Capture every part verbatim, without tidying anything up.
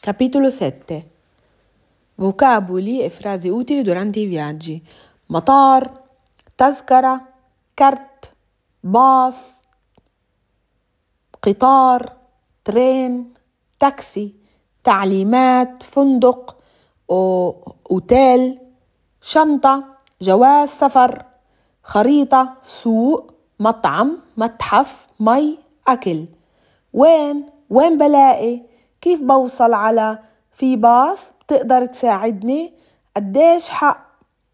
Capitolo sette. Vocaboli e frasi utili durante i viaggi. مطار, تذكرة, كرت, باص, قطار, ترين, تاكسي, تعليمات, فندق, أوتيل, شنطة, جواز سفر, خريطة, سوق, مطعم, متحف, مي, أكل. وين؟ وين بلاقي؟ كيف بوصل على؟ في باص؟ بتقدر تساعدني؟ قديش حق؟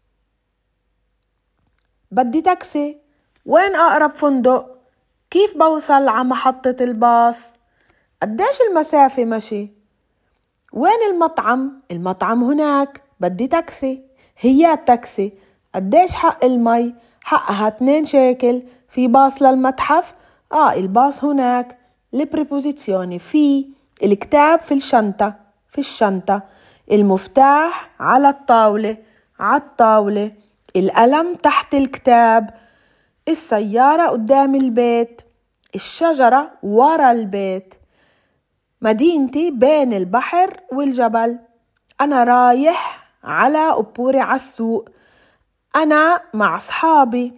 بدي تاكسي. وين أقرب فندق؟ كيف بوصل على محطة الباص؟ قديش المسافة مشي؟ وين المطعم؟ المطعم هناك. بدي تاكسي. هي التاكسي. قديش حق المي؟ حقها اتنين شيكل. في باص للمتحف؟ آه الباص هناك. البريبوزيسيوني في. الكتاب في الشنطة. في الشنطة. المفتاح على الطاولة. على الطاولة. القلم تحت الكتاب. السيارة قدام البيت. الشجرة ورا البيت. مدينتي بين البحر والجبل. أنا رايح على أبوري على السوق. أنا مع أصحابي.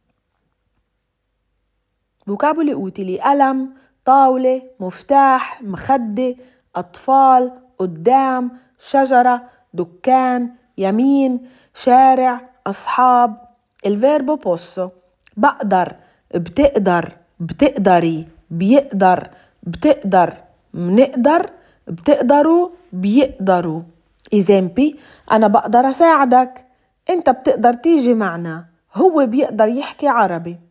فوكابولي أوتيلي: قلم، طاولة، مفتاح، مخدة، أطفال، قدام، شجرة، دكان، يمين، شارع، أصحاب. الفيربو بوسو: بقدر، بتقدر، بتقدري، بيقدر، بتقدر، منقدر، بتقدروا، بيقدروا. إزامبي: أنا بقدر أساعدك. أنت بتقدر تيجي معنا. هو بيقدر يحكي عربي.